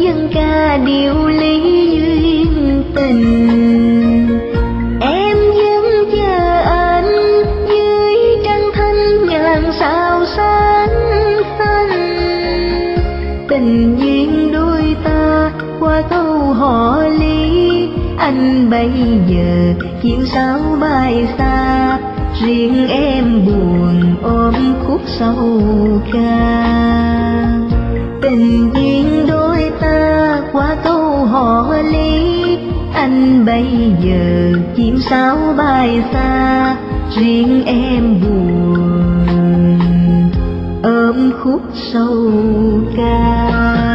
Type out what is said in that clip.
dân ca điệu lý duyên tình. Em vẫn chờ anh dưới trăng thanh ngàn sao sáng xanh. Tình duyên đôi ta qua câu họ ly, anh bây giờ chịu sao bay xa, riêng em buồn ôm khúc sầu ca. Tình duyên đôi ta qua câu họ ly, anh bây giờ chim sáo bay xa, riêng em buồn ôm khúc sầu ca.